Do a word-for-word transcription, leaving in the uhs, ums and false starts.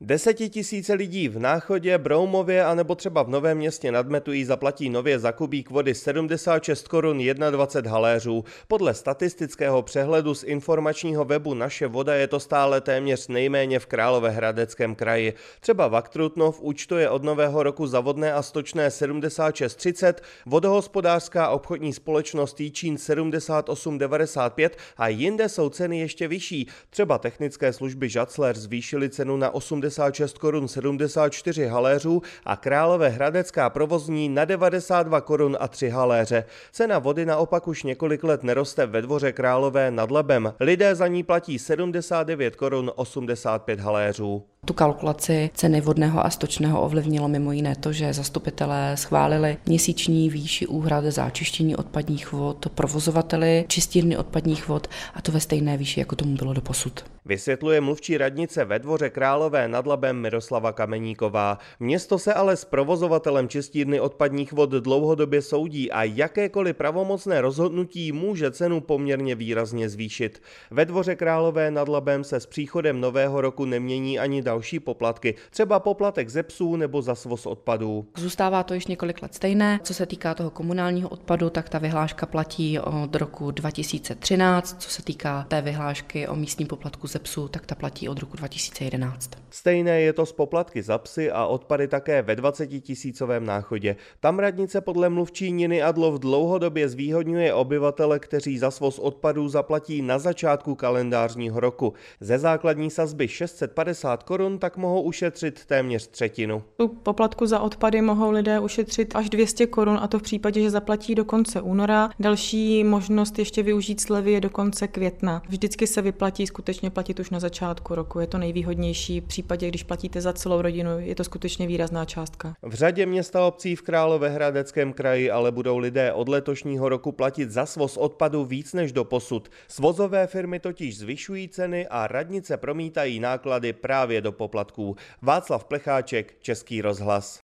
Desetitisíce lidí v Náchodě, Broumově a nebo třeba v Novém Městě nad Metují zaplatí nově za kubík vody sedmdesát šest korun dvacet jedna haléřů. Podle statistického přehledu z informačního webu Naše voda je to stále téměř nejméně v Královéhradeckém kraji. Třeba Vaktrutnov účtuje od nového roku za vodné a stočné sedmdesát šest třicet, vodohospodářská obchodní společnost Jičín sedmdesát osm devadesát pět a jinde jsou ceny ještě vyšší. Třeba technické služby Žacler zvýšily cenu na osmdesát šest korun sedmdesát čtyři haléřů a Královéhradecká provozní na devadesát dva korun a tři haléře. Cena vody naopak už několik let neroste ve Dvoře Králové nad Labem. Lidé za ní platí sedmdesát devět korun osmdesát pět haléřů. Tu kalkulaci ceny vodného a stočného ovlivnilo mimo jiné to, že zastupitelé schválili měsíční výši úhrad za čištění odpadních vod provozovateli čistírny odpadních vod, a to ve stejné výši, jako tomu bylo doposud. Vysvětluje mluvčí radnice ve Dvoře Králové nad Labem Miroslava Kameníková. Město se ale s provozovatelem čistírny odpadních vod dlouhodobě soudí a jakékoliv pravomocné rozhodnutí může cenu poměrně výrazně zvýšit. Ve Dvoře Králové nad Labem se s příchodem nového roku nemění ani další poplatky, třeba poplatek ze psů nebo za svoz odpadů. Zůstává to již několik let stejné. Co se týká toho komunálního odpadu, tak ta vyhláška platí od roku dva tisíce třináct. Co se týká té vyhlášky o místním poplatku ze psů, tak ta platí od roku dva tisíce jedenáct. Stejné je to s poplatky za psy a odpady také ve dvacetitisícovém Náchodě. Tam radnice podle mluvčí Niny Adlov dlouhodobě zvýhodňuje obyvatele, kteří za svoz odpadů zaplatí na začátku kalendářního roku. Ze základní sazby šest set padesát korun tak mohou ušetřit téměř třetinu. U poplatku za odpady mohou lidé ušetřit až dvě stě korun, a to v případě, že zaplatí do konce února. Další možnost ještě využít slevy je do konce května. Vždycky se vyplatí skutečně platit už na začátku roku. Je to nejvýhodnější. V případě, když platíte za celou rodinu, je to skutečně výrazná částka. V řadě měst a obcí v Královéhradeckém kraji ale budou lidé od letošního roku platit za svoz odpadu víc než doposud. Svozové firmy totiž zvyšují ceny a radnice promítají náklady právě do poplatků. Václav Plecháček, Český rozhlas.